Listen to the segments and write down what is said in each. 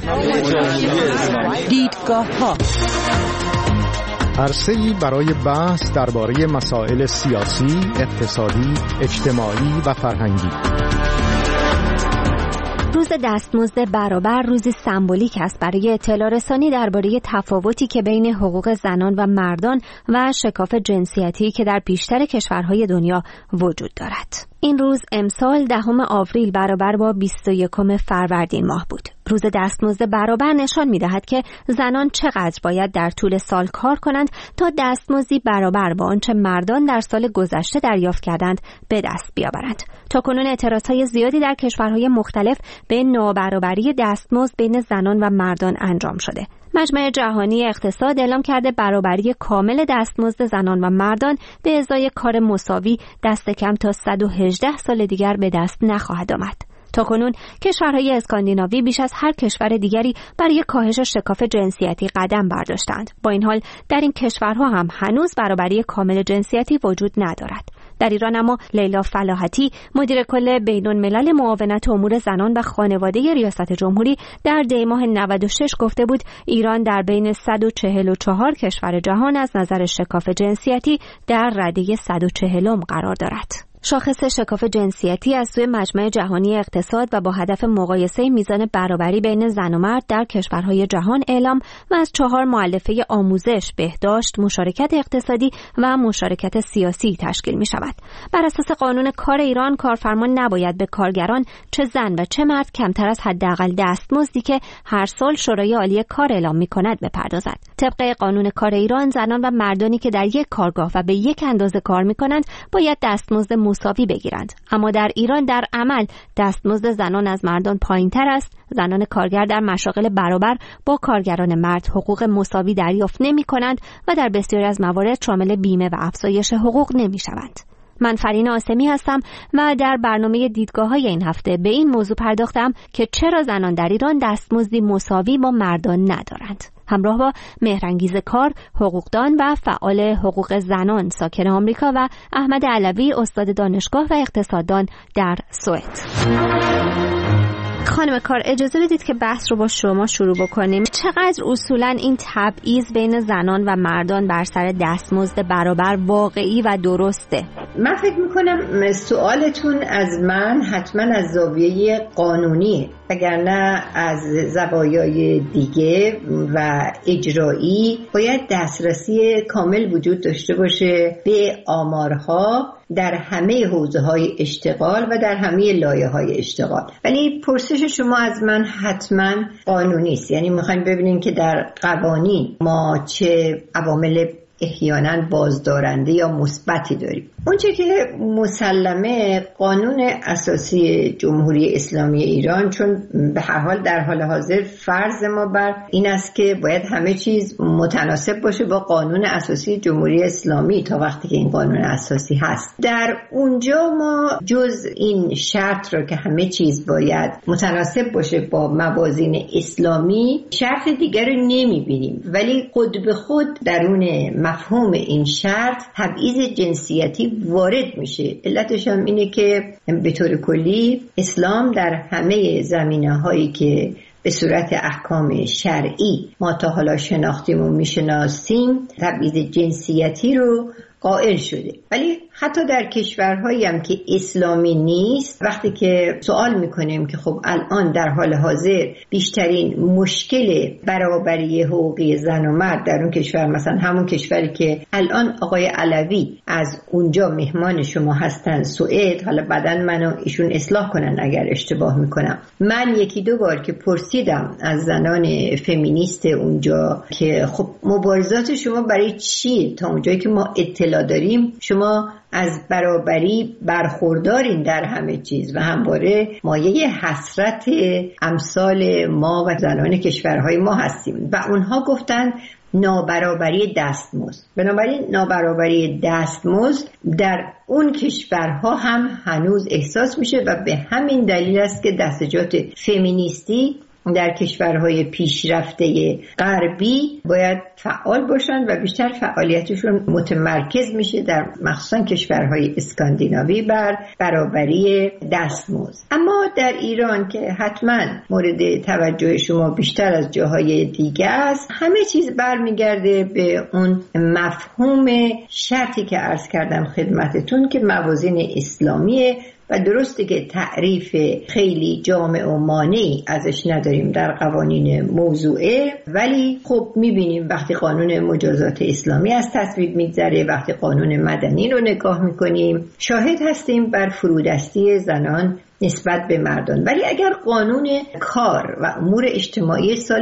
دیدگاه‌ها عرصه‌ای برای بحث درباره مسائل سیاسی، اقتصادی، اجتماعی و فرهنگی. روز دستمزد برابر روزی سمبولیک است برای اطلاع رسانی درباره تفاوتی که بین حقوق زنان و مردان و شکاف جنسیتی که در بیشتر کشورهای دنیا وجود دارد. این روز امسال 10 آوریل برابر با 21 فروردین ماه بود. روز دستمزد برابر نشان می‌دهد که زنان چقدر باید در طول سال کار کنند تا دستمزدی برابر با آنچه مردان در سال گذشته دریافت کردند به دست بیاورند. تاکنون اعتراضهای زیادی در کشورهای مختلف به نابرابری دستمزد بین زنان و مردان انجام شده. مجمع جهانی اقتصاد اعلام کرده برابری کامل دستمزد زنان و مردان به ازای کار مساوی دست کم تا 118 سال دیگر به دست نخواهد آمد. تاکنون کشورهای اسکاندیناوی بیش از هر کشور دیگری برای کاهش شکاف جنسیتی قدم برداشتند. با این حال در این کشورها هم هنوز برابری کامل جنسیتی وجود ندارد. در ایران اما لیلا فلاحتی، مدیر کل بین‌الملل معاونت امور زنان و خانواده ریاست جمهوری، در دی ماه 96 گفته بود ایران در بین 144 کشور جهان از نظر شکاف جنسیتی در رده 140 قرار دارد. شاخص شکاف جنسیتی از سوی مجمع جهانی اقتصاد و با هدف مقایسه میزان برابری بین زن و مرد در کشورهای جهان اعلام و از 4 مؤلفه آموزش، بهداشت، مشارکت اقتصادی و مشارکت سیاسی تشکیل می شود. بر اساس قانون کار ایران، کارفرما نباید به کارگران چه زن و چه مرد کمتر از حداقل دستمزدی که هر سال شورای عالی کار اعلام می کند بپردازد. طبق قانون کار ایران، زنان و مردانی که در یک کارگاه و به یک اندازه کار می کنند باید دستمزد مساوی بگیرند. اما در ایران در عمل دستمزد زنان از مردان پایین‌تر است. زنان کارگر در مشاغل برابر با کارگران مرد حقوق مساوی دریافت نمی‌کنند و در بسیاری از موارد شامل بیمه و افزایش حقوق نمی‌شوند. من فرین آسمی هستم و در برنامه دیدگاه‌های این هفته به این موضوع پرداختم که چرا زنان در ایران دستمزدی مساوی با مردان ندارند. همراه با مهرانگیز کار، حقوقدان و فعال حقوق زنان ساکن آمریکا و احمد علوی، استاد دانشگاه و اقتصاددان در سوئد. خانم کار، اجازه بدید که بحث رو با شما شروع بکنیم. چقدر اصولاً این تبعیض بین زنان و مردان بر سر دستمزد برابر واقعی و درسته؟ من فکر میکنم سوالتون از من حتما از زاویه قانونیه، وگرنه از زوایای دیگه و اجرایی باید دسترسی کامل وجود داشته باشه به آمارها در همه حوزه‌های اشتغال و در همه لایه‌های اشتغال. ولی پرسش شما از من حتما قانونی است، یعنی می‌خوایم ببینیم که در قوانین ما چه عوامل احیانا بازدارنده یا مثبتی داریم. اونچه که مسلمه قانون اساسی جمهوری اسلامی ایران، چون به هر حال در حال حاضر فرض ما بر این است که باید همه چیز متناسب باشه با قانون اساسی جمهوری اسلامی تا وقتی که این قانون اساسی هست. در اونجا ما جز این شرط رو که همه چیز باید متناسب باشه با موازین اسلامی، شرط دیگر رو نمیبینیم. ولی خود به خود درون مفهوم این شرط تبعیض جنسیتی وارد میشه. علتش هم اینه که به طور کلی اسلام در همه زمینه‌هایی که به صورت احکام شرعی ما تا حالا شناختیم و میشناسیم تبعیض جنسیتی رو قائل شده. ولی حتی در کشورهایی هم که اسلامی نیست، وقتی که سوال میکنیم که خب الان در حال حاضر بیشترین مشکل برابری حقوقی زن و مرد در اون کشور، مثلا همون کشوری که الان آقای علوی از اونجا مهمان شما هستن، سوئد، حالا بعداً منو ایشون اصلاح کنن اگر اشتباه میکنم، من 1-2 بار که پرسیدم از زنان فمینیست اونجا که خب مبارزات شما برای چیه؟ تا اونجایی که ما اطلاع داریم شما از برابری برخوردارین در همه چیز و همواره مایه حسرت امثال ما و زنان کشورهای ما هستیم. و اونها گفتن نابرابری دستمزد. بنابراین نابرابری دستمزد در اون کشورها هم هنوز احساس میشه و به همین دلیل است که دستجات فمینیستی در کشورهای پیشرفته غربی باید فعال باشن و بیشتر فعالیتشون متمرکز میشه در مخصوصا کشورهای اسکاندیناوی بر برابری دستمزد. اما در ایران که حتما مورد توجه شما بیشتر از جاهای دیگه است، همه چیز برمیگرده به اون مفهوم شرطی که عرض کردم خدمتتون که موازین اسلامیه و درسته که تعریف خیلی جامع و مانعی ازش نداریم در قوانین موضوعه، ولی خب میبینیم وقتی قانون مجازات اسلامی از تصویب میگذره، وقتی قانون مدنی رو نگاه میکنیم شاهد هستیم بر فرودستی زنان نسبت به مردان. ولی اگر قانون کار و امور اجتماعی سال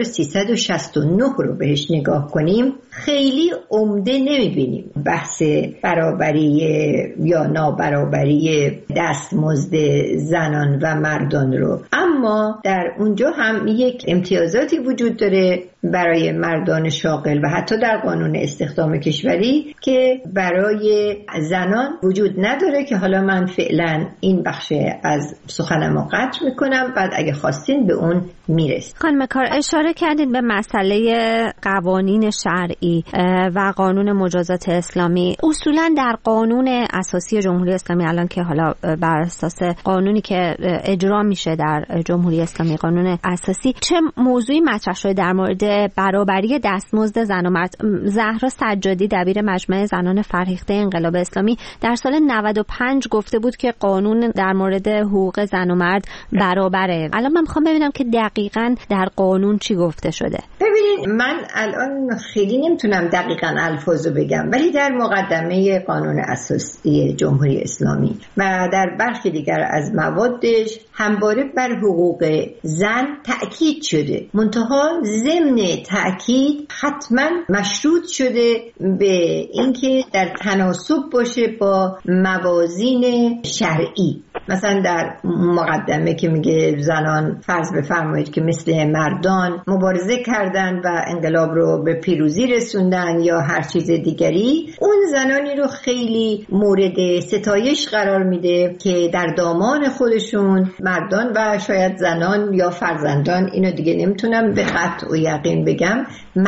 1369 رو بهش نگاه کنیم خیلی عمده نمیبینیم بحث برابری یا نابرابری دستمزد زنان و مردان رو، اما در اونجا هم یک امتیازاتی وجود داره برای مردان شاغل و حتی در قانون استخدام کشوری که برای زنان وجود نداره که حالا من فعلا این بخش از سخنمو قطع میکنم، بعد اگه خواستین به اون میرسیم. خانم کار اشاره کردید به مسئله قوانین شرعی و قانون مجازات اسلامی. اصولا در قانون اساسی جمهوری اسلامی الان که حالا بر اساس قانونی که اجرا میشه در جمهوری اسلامی قانون اساسی چه موضوعی مطرح شده در مورد برابری دستمزد زن و مرد؟ زهرا سجادی دبیر مجمع زنان فرهیخته انقلاب اسلامی در سال 95 گفته بود که قانون در مورد حقوق زن و مرد برابره. الان من میخوام ببینم که دقیقاً در قانون چی گفته شده. ببینید من الان خیلی نمیتونم دقیقاً الفاظو بگم، ولی در مقدمه قانون اساسی جمهوری اسلامی و در برخی دیگر از موادش همواره بر حقوق زن تأکید شده، منتها ضمن تأکید حتما مشروط شده به اینکه در تناسب باشه با موازین شرعی. مثلا در مقدمه که میگه زنان فرض بفرمایید که مثل مردان مبارزه کردن و انقلاب رو به پیروزی رسوندن یا هر چیز دیگری، اون زنانی رو خیلی مورد ستایش قرار میده که در دامان خودشون مردان و شاید زنان یا فرزندان، اینو دیگه نمیتونم به قطع و یقین بگم،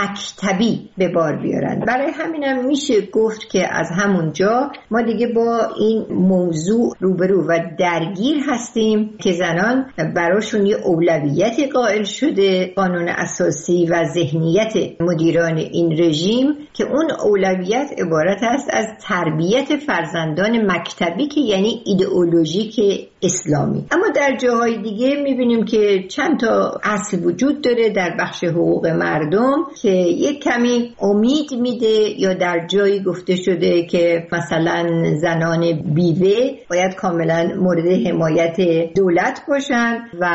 مکتبی به بار بیارن. برای همینم میشه گفت که از همونجا ما دیگه با این موضوع روبرو و درگیر هستیم که زنان براشون یه اولویتی قائل شده قانون اساسی و ذهنیت مدیران این رژیم که اون اولویت عبارت است از تربیت فرزندان مکتبی که یعنی ایدئولوژیک اسلامی. اما در جاهای دیگه میبینیم که چند تا اصل وجود داره در بخش حقوق مردم که یک کمی امید میده، یا در جایی گفته شده که مثلا زنان بیوه باید کاملا مورد حمایت دولت باشن و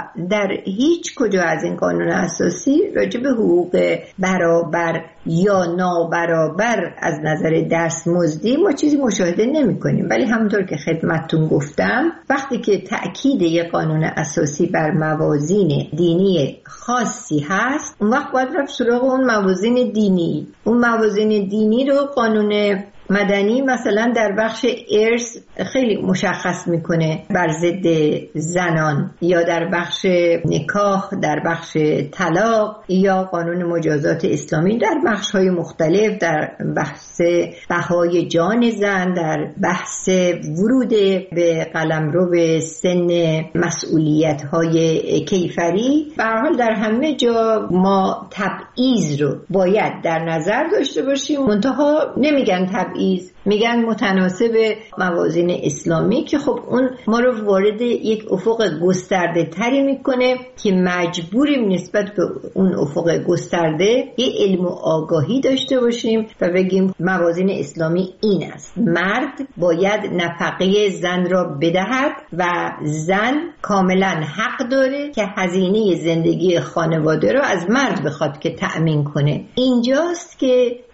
در هیچ کجا از این قانون اساسی راجع به حقوق برابر یا نابرابر از نظر دستمزدی ما چیزی مشاهده نمی کنیم. ولی همونطور که خدمتتون گفتم وقتی که تأکید یک قانون اساسی بر موازین دینی خاصی هست، اون وقت باید رفت سراغ اون موازین دینی. اون موازین دینی رو قانون مدنی مثلا در بخش ارث خیلی مشخص میکنه بر ضد زنان، یا در بخش نکاح، در بخش طلاق، یا قانون مجازات اسلامی در بخش‌های مختلف، در بحث بهای جان زن، در بحث ورود به قلمرو به سن مسئولیت‌های کیفری. به هر حال در همه جا ما تبعیض رو باید در نظر داشته باشیم، منتها نمیگن تبعیض، میگن متناسب موازین اسلامی، که خب اون ما رو وارد یک افق گسترده تری میکنه که مجبوریم نسبت به اون افق گسترده یه علم و آگاهی داشته باشیم و بگیم موازین اسلامی این است: مرد باید نفقه زن را بدهد و زن کاملا حق داره که هزینه زندگی خانواده را از مرد بخواد که تأمین کنه. اینجاست که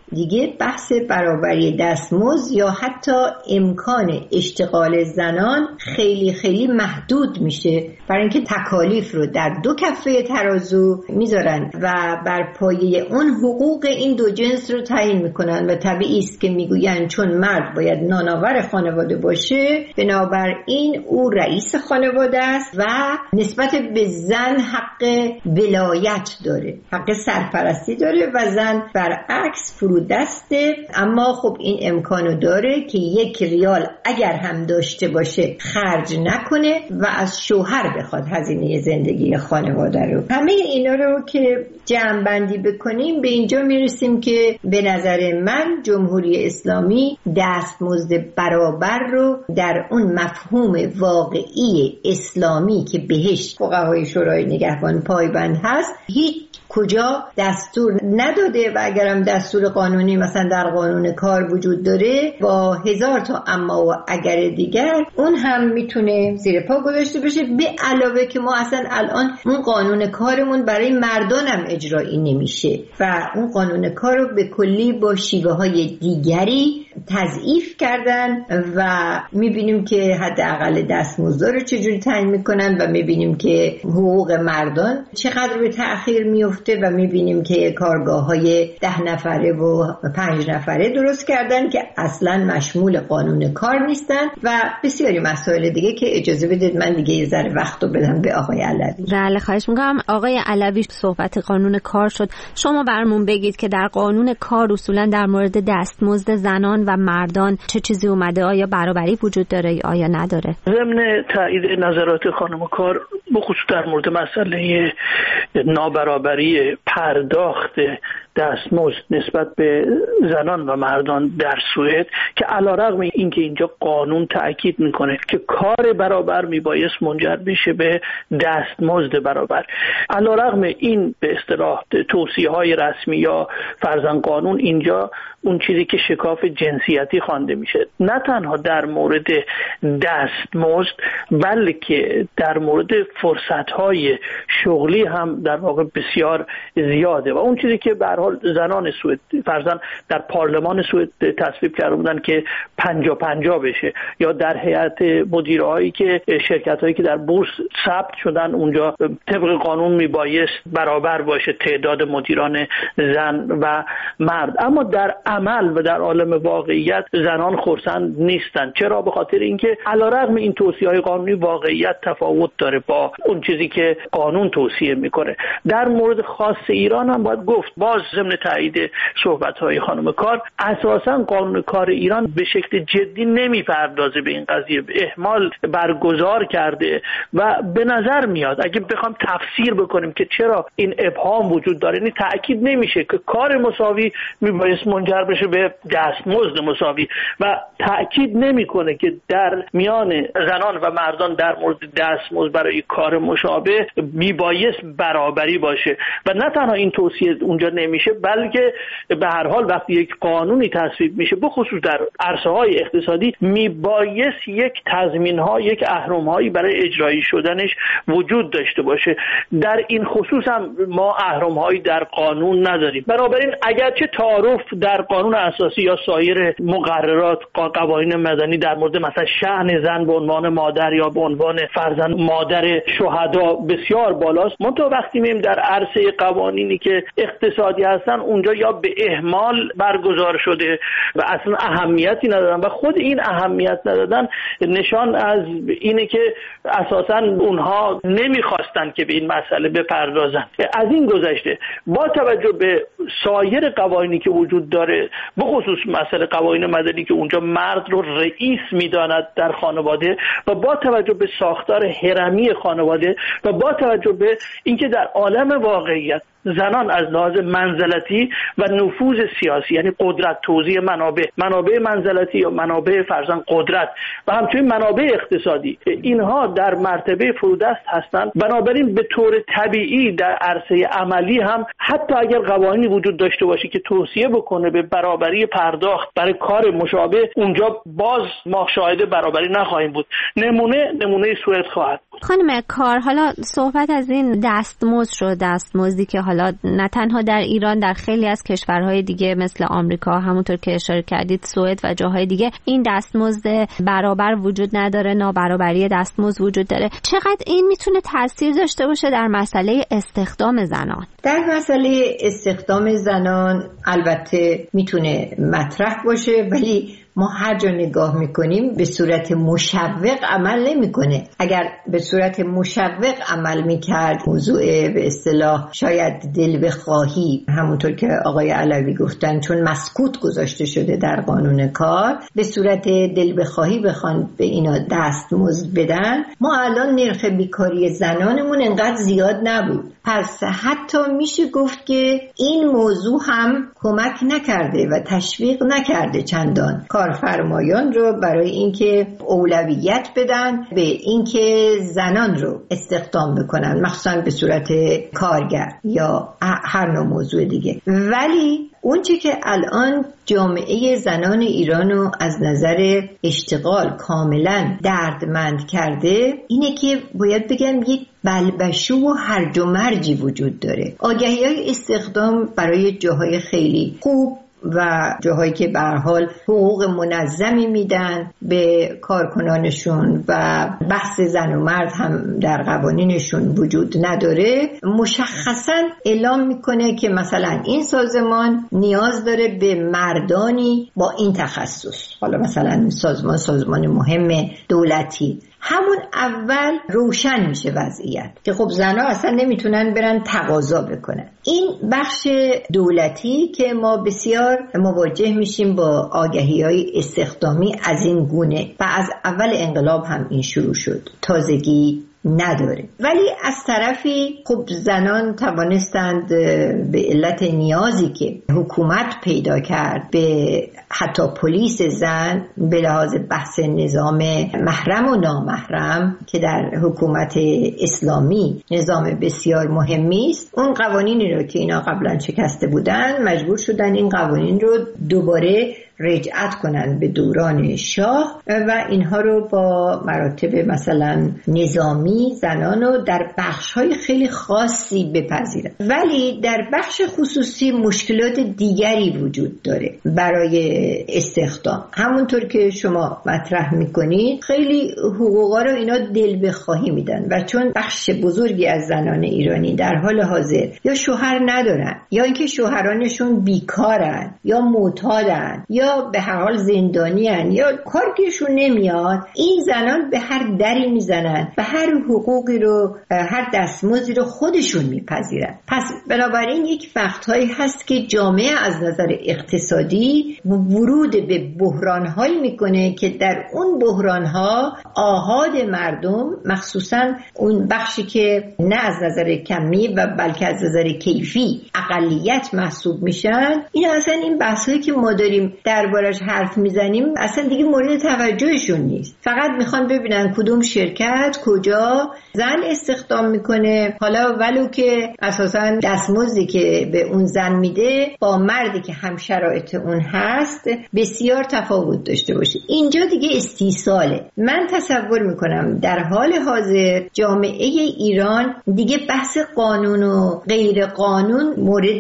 دیگه بحث برابری دستمزد یا حتی امکان اشتغال زنان خیلی خیلی محدود میشه، برای اینکه تکالیف رو در دو کفه ترازو میذارن و بر پایه اون حقوق این دو جنس رو تعیین میکنن و طبیعی است که میگوین چون مرد باید نانآور خانواده باشه، بنابراین او رئیس خانواده است و نسبت به زن حق ولایت داره، حق سرپرستی داره و زن برعکس فرودسته. اما خب این امکانو داره که 1 ریال اگر هم داشته باشه خرج نکنه و از شوهر بخواد هزینه زندگی خانواده رو. همه اینا رو که جمع بندی بکنیم به اینجا میرسیم که به نظر من جمهوری اسلامی دستمزد برابر رو در اون مفهوم واقعی اسلامی که بهش فقهای شورای نگهبان پایبند هست هیچ کجا دستور نداده و اگرم دستور قانونی مثلا در قانون کار وجود داره با 1000 تا اما و اگر دیگر اون هم میتونه زیر پا گذاشته بشه. به علاوه که ما اصلا الان اون قانون کارمون برای مردان هم اجرایی نمیشه و اون قانون کار رو به کلی با شیوه های دیگری تضعیف کردن و میبینیم که حداقل دستمزد رو چجوری تعیین میکنن و میبینیم که حقوق مردان چقدر به تأخیر میفته و میبینیم که کارگاه‌های 10 نفره و 5 نفره درست کردن که اصلا مشمول قانون کار نیستن و بسیاری مسائل دیگه که اجازه بدید من دیگه یه ذره وقت رو بدم به آقای علوی. بله خواهش میکنم. آقای علوی صحبت قانون کار شد، شما برامون بگید که در قانون کار اصولا در مورد دستمزد زنان و مردان چه چیزی اومده؟ آیا برابری وجود داره یا آیا نداره؟ ضمن تایید نظرات خانم کار بخصوص در مورد مسئله نابرابری پرداخت دستمزد نسبت به زنان و مردان در سوئد که علیرغم اینکه اینجا قانون تأکید میکنه که کار برابر میبایست منجر بشه به دستمزد برابر، علیرغم این به اصطلاح توصیه‌های رسمی یا فرضاً قانون اینجا اون چیزی که شکاف جنسیتی خوانده میشه نه تنها در مورد دستمزد بلکه در مورد فرصت‌های شغلی هم در واقع بسیار زیاده و اون چیزی که به هر حال زنان سوئد فرضاً در پارلمان سوئد تصویب کرده بودن که 50-50 بشه یا در هیئت مدیرهایی که شرکت‌هایی که در بورس ثبت شدن اونجا طبق قانون میبایست برابر باشه تعداد مدیران زن و مرد، اما در عمل و در عالم واقعیت زنان خرسند نیستن. چرا؟ به خاطر اینکه علیرغم این توصیه‌های قانونی واقعیت تفاوت داره با اون چیزی که قانون توصیه میکنه. در مورد خاص ایران هم باید گفت باز ضمن تایید صحبت‌های خانم کار اساساً قانون کار ایران به شکل جدی نمیپردازه به این قضیه، اهمال برگزار کرده و به نظر میاد اگه بخوام تفسیر بکنیم که چرا این ابهام وجود داره، یعنی تأکید نمیشه که کار مساوی میبایست منجر بشه به دستمزد مساوی و تأکید نمیکنه که در میان زنان و مردان در مورد دستمزد برای کار مشابه میبایست برابری باشه و نه تنها این توصیه اونجا نمیشه بلکه به هر حال وقتی یک قانونی تصویب میشه بخصوص در عرصه‌های اقتصادی میبایست یک تضمین‌ها یک اهرم‌هایی برای اجرایی شدنش وجود داشته باشه. در این خصوص هم ما اهرم‌هایی در قانون نداریم. بنابراین اگرچه تعارف در قانون اساسی یا سایر مقررات قوانین مدنی در مورد مثلا شأن زن به عنوان مادر یا به عنوان فرزند مادر شهدا بسیار بالاست، منتها وقتی میایم در عرصه قوانینی که اقتصادی هستن اونجا یا به اهمال برگزار شده و اصلا اهمیتی ندادن و خود این اهمیت ندادن نشان از اینه که اساسا اونها نمیخواستن که به این مسئله بپردازن. از این گذشته با توجه به سایر قوانینی که وجود داره بخصوص مسئله قوانین مدنی که اونجا مرد رو رئیس میداند در خانواده و با توجه به ساختار هرمی خانواده و با توجه به اینکه در عالم واقعیت زنان از لحاظ منزلتی و نفوذ سیاسی یعنی قدرت توزیع منابع منزلتی یا منابع فرزند قدرت و همچنین منابع اقتصادی اینها در مرتبه فرودست هستند، بنابراین به طور طبیعی در عرصه عملی هم حتی اگر قوانینی وجود داشته باشه که توصیه بکنه به برابری پرداخت برای کار مشابه اونجا باز ما شاهد برابری نخواهیم بود. نمونه سوئد خواهد خانم کار، حالا صحبت از این دستمزد شد، دستمزدی که حالا نه تنها در ایران، در خیلی از کشورهای دیگه مثل آمریکا، همونطور که اشاره کردید سوئد و جاهای دیگه این دستمزد برابر وجود نداره، نابرابری دستمزد وجود داره. چقدر این میتونه تاثیر داشته باشه در مسئله استخدام زنان؟ در مسئله استخدام زنان البته میتونه مطرح باشه، ولی ما هر جا نگاه میکنیم به صورت مشوق عمل نمیکنه. اگر به صورت مشوق عمل میکرد، موضوع به اصطلاح شاید دل بخواهی، همونطور که آقای علوی گفتن، چون مسکوت گذاشته شده در قانون کار، به صورت دل بخواهی بخوان به اینا دستمزد بدن، ما الان نرخ بیکاری زنانمون انقدر زیاد نبود. پس حتی میشه گفت که این موضوع هم کمک نکرده و تشویق نکرده چندان کارفرمایان رو برای اینکه اولویت بدن به اینکه زنان رو استخدام بکنن، مخصوصا به صورت کارگر یا هر نوع موضوع دیگه. ولی اون چی که الان جامعه زنان ایرانو از نظر اشتغال کاملا دردمند کرده اینه که باید بگم یک بلبشو و هرج و مرجی وجود داره. آگهی‌های استخدام برای جاهای خیلی خوب و جاهایی که به هر حال حقوق منظمی میدن به کارکنانشون و بحث زن و مرد هم در قوانینشون وجود نداره، مشخصا اعلام میکنه که مثلا این سازمان نیاز داره به مردانی با این تخصص. حالا مثلا سازمان مهم دولتی، همون اول روشن میشه وضعیت که خب زنها اصلا نمیتونن برن تقاضا بکنن. این بخش دولتی که ما بسیار مواجه میشیم با آگهی‌های استخدامی از این گونه و از اول انقلاب هم این شروع شد، تازگی نداره. ولی از طرفی خب زنان توانستند به علت نیازی که حکومت پیدا کرد به حتی پلیس زن به لحاظ بحث نظام محرم و نامحرم که در حکومت اسلامی نظام بسیار مهمی است، اون قوانینی رو که اینا قبلا شکسته بودن مجبور شدن این قوانین رو دوباره رجعت کنن به دوران شاه و اینها رو با مراتب مثلا نظامی زنان رو در بخش‌های خیلی خاصی بپذیرن. ولی در بخش خصوصی مشکلات دیگری وجود داره برای استخدام. همونطور که شما مطرح میکنید خیلی حقوقا رو اینا دل بخواهی میدن و چون بخش بزرگی از زنان ایرانی در حال حاضر یا شوهر ندارن یا اینکه شوهرانشون بیکارن یا معتادن یا به هر حال زندانیان یا کارگیرشون نمیاد، این زنان به هر دری میزنن و هر حقوقی رو، هر دستمزدی رو خودشون میپذیرن. پس بنابراین یک وقتهایی هست که جامعه از نظر اقتصادی ورود به بحران‌هایی میکنه که در اون بحران‌ها آحاد مردم، مخصوصا اون بخشی که نه از نظر کمی و بلکه از نظر کیفی اقلیت محسوب میشن، این اصلا این بحثایی که ما داریم دربارش حرف میزنیم اصلا دیگه مورد توجهشون نیست. فقط میخوان ببینن کدوم شرکت کجا زن استخدام میکنه، حالا ولو که اساسا دستمزدی که به اون زن میده با مردی که هم شرایط اون هست بسیار تفاوت داشته باشه. اینجا دیگه استیصاله. من تصور میکنم در حال حاضر جامعه ایران دیگه بحث قانون و غیر قانون مورد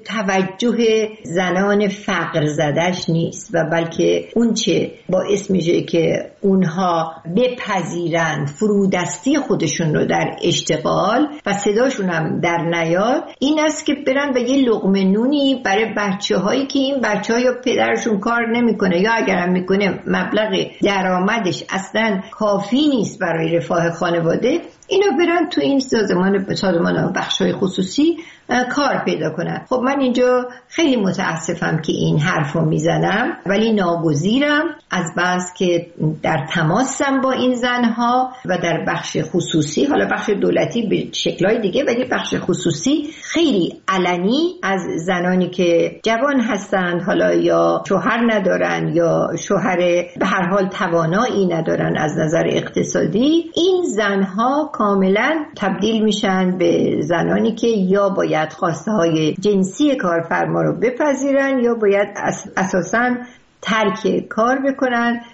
توجه زنان فقر زدش نیست و بلکه اون چه باعث میشه که اونها بپذیرن فرودستی خودشون رو در اشتغال و صداشون هم در نیاد این است که برن و یه لقمه نونی برای بچه هایی که این بچه ها یا پدرشون کار نمیکنه یا اگرم میکنه مبلغ درآمدش اصلا کافی نیست برای رفاه خانواده، اینا برن تو این سازمان بخش‌های خصوصی کار پیدا کنن. خب من اینجا خیلی متاسفم که این حرفو میزنم، ولی ناگزیرم از بس که در تماسم با این زنها و در بخش خصوصی، حالا بخش دولتی به شکل‌های دیگه ولی بخش خصوصی خیلی علنی از زنانی که جوان هستند، حالا یا شوهر ندارن یا شوهر به هر حال توانایی ندارن از نظر اقتصادی، این زنها کاملا تبدیل میشن به زنانی که یا باید خواسته های جنسی کارفرما رو بپذیرن یا باید اساساً ترک کار بکنن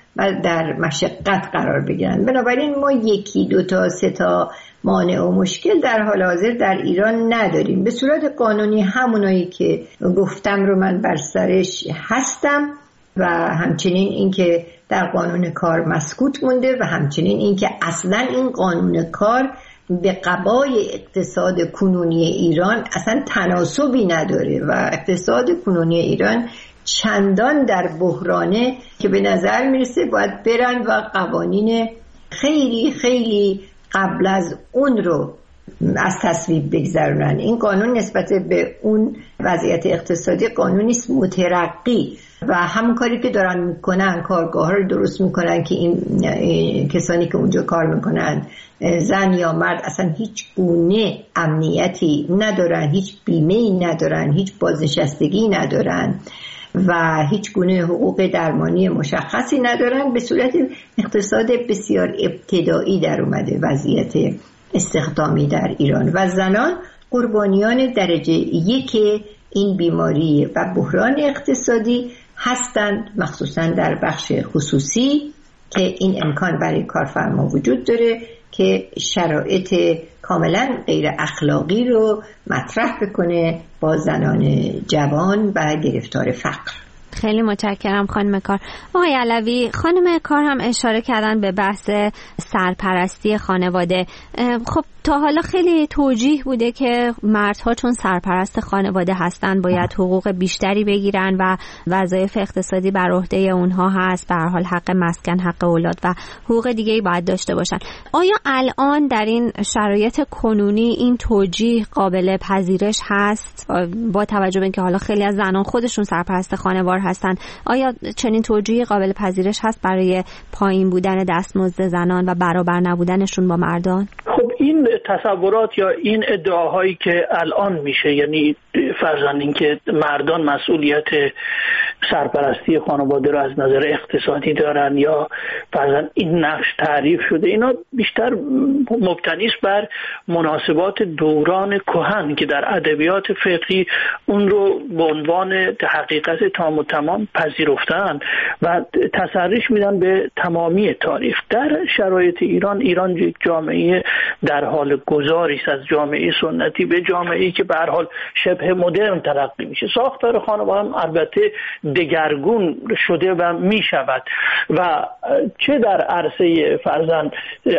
و در مشقت قرار بگیرن. بنابراین ما 1 2 تا 3 تا مانع و مشکل در حال حاضر در ایران نداریم. به صورت قانونی همونایی که گفتم رو من بر سرش هستم و همچنین اینکه در قانون کار مسکوت مونده و همچنین اینکه اصلا این قانون کار به قبای اقتصاد کنونی ایران اصلا تناسبی نداره و اقتصاد کنونی ایران چندان در بحرانه که به نظر میرسه باید برن و قوانین خیلی خیلی قبل از اون رو از تصویب بگذارن. این قانون نسبت به اون وضعیت اقتصادی قانونی است مترقی و همون کاری که دارن میکنن، کارگاه ها رو درست میکنن که این کسانی که اونجا کار میکنن زن یا مرد اصلا هیچ گونه امنیتی ندارن، هیچ بیمه‌ای ندارن، هیچ بازنشستگی ندارن و هیچ گونه حقوق درمانی مشخصی ندارن. به صورت اقتصاد بسیار ابتدایی در اومده وضعیت استخدامی در ایران و زنان قربانیان درجه 1 این بیماری و بحران اقتصادی هستند، مخصوصا در بخش خصوصی که این امکان برای کارفرما وجود داره که شرایط کاملا غیر اخلاقی رو مطرح بکنه با زنان جوان و گرفتار فقر. خیلی متشکرم خانم کار. آقای علوی، خانم کار هم اشاره کردن به بحث سرپرستی خانواده. خب تا حالا خیلی توجیه بوده که مردها چون سرپرست خانواده هستن باید حقوق بیشتری بگیرن و وظایف اقتصادی بر عهده اونها هست، به هر حال حق مسکن، حق اولاد و حقوق دیگه‌ای باید داشته باشن. آیا الان در این شرایط کنونی این توجیه قابل پذیرش هست با توجه به اینکه حالا خیلی از زنان خودشون سرپرست خانوار هستن؟ آیا چنین توجیه قابل پذیرش هست برای پایین بودن دستمزد زنان و برابر نبودنشون با مردان؟ خب این تصورات یا این ادعاهایی که الان میشه، یعنی فرضاً اینکه مردان مسئولیت سرپرستی خانواده رو از نظر اقتصادی دارن یا فرضاً این نقش تعریف شده، اینا بیشتر مبتنی است بر مناسبات دوران کهن که در ادبیات فقهی اون رو به عنوان حقیقت تام و تمام پذیرفتن و تسریش میدن به تمامی تاریخ. در شرایط ایران یک جامعه در حال گذاری است از جامعه سنتی به جامعه‌ای که به هر حال شبه مدرن ترقی میشه. ساختار خانواده هم البته دگرگون شده و میشود و چه در عرصه فرزند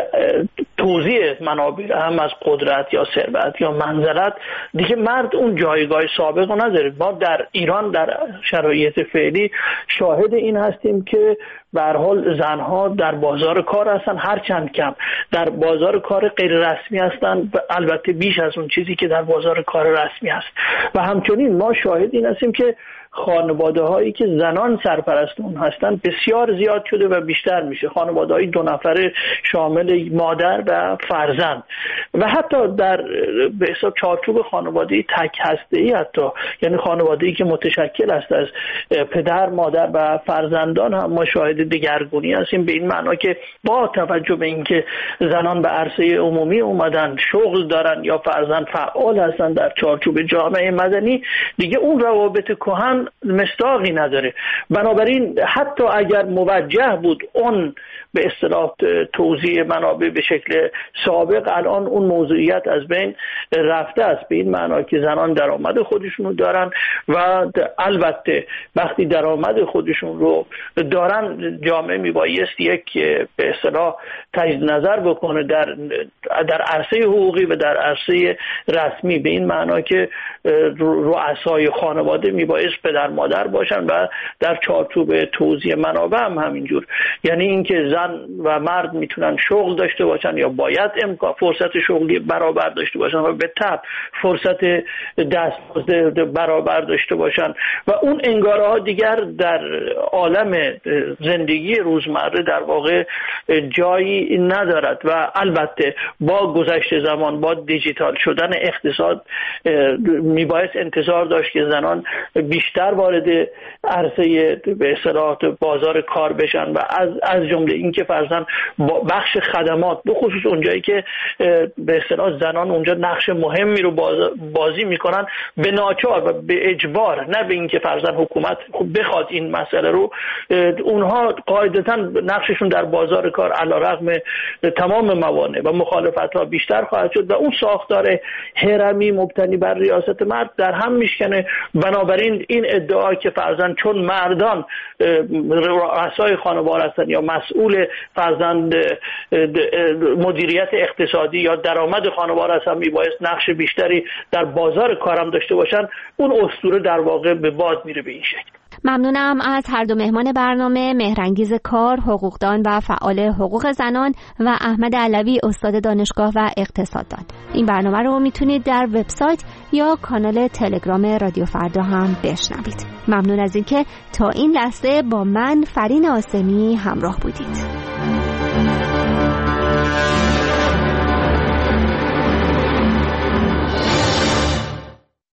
توزیع منابع هم از قدرت یا ثروت یا منزلت دیگه مرد اون جایگاه سابق رو نداره. ما در ایران در شرایط فعلی شاهد این هستیم که به هر حال زنها در بازار کار هستن، هرچند کم در بازار کار غیر رسمی هستن، البته بیش از اون چیزی که در بازار کار رسمی هست. و همچنین ما شاهد این هستیم که خانواده هایی که زنان سرپرست اون هستن بسیار زیاد شده و بیشتر میشه. خانواده های 2 نفره شامل مادر و فرزند و حتی در به حساب چارچوب خانواده تک هسته‌ای، حتی یعنی خانواده‌ای که متشکل است از پدر، مادر و فرزندان، هم ما شاهد دگرگونی هستیم، به این معنا که با توجه به اینکه زنان به عرصه عمومی اومدن، شغل دارن یا فرزند فعال هستن در چارچوب جامعه مدنی، دیگه اون روابط کهن مصداقی نداره. بنابراین حتی اگر موجه بود اون به اصطلاح توزیع منابع به شکل سابق، الان اون موضوعیت از بین رفته است، به این معنا که زنان درآمد خودشون رو دارن و البته وقتی درآمد خودشون رو دارن جامعه میبایست یک به اصطلاح تجدید نظر بکنه در عرصه حقوقی و در عرصه رسمی، به این معنا که رؤسای خانواده میبایست پدر مادر باشن و در چارچوب توزیع منابع هم همینجور، یعنی اینکه زن و مرد میتونن شغل داشته باشن یا باید فرصت شغلی برابر داشته باشن و به تبع فرصت دستمزد برابر داشته باشن و اون انگاره ها دیگر در عالم زندگی روزمره در واقع جایی ندارد و البته با گذشت زمان، با دیجیتال شدن اقتصاد میبایست انتظار داشت که زنان بیشتر بیشتر وارد عرصه به اصطلاح بازار کار بشن و از جمله این که فرضاً بخش خدمات به خصوص اونجایی که به اصطلاح زنان اونجا نقش مهمی رو بازی میکنن به ناچار و به اجبار، نه به اینکه فرضاً حکومت بخواد این مسئله رو، اونها قاعدتاً نقششون در بازار کار علیرغم تمام موانع و مخالفت‌ها بیشتر خواهد شد و اون ساختار هرمی مبتنی بر ریاست مرد در هم میشکنه. بنابراین این ادعا که فرضاً چون مردان رؤسای خانواده هستند یا مسئول فرضاً مدیریت اقتصادی یا درآمد خانواده هستند میبایست نقش بیشتری در بازار کارم داشته باشن، اون اسطوره در واقع به باد میره به این شکل. ممنونم از هر دو مهمان برنامه، مهرانگیز کار، حقوقدان و فعال حقوق زنان و احمد علوی، استاد دانشگاه و اقتصاددان. این برنامه رو میتونید در وبسایت یا کانال تلگرام رادیو فردا هم بشنوید. ممنون از اینکه تا این لحظه با من فرین آسمی همراه بودید.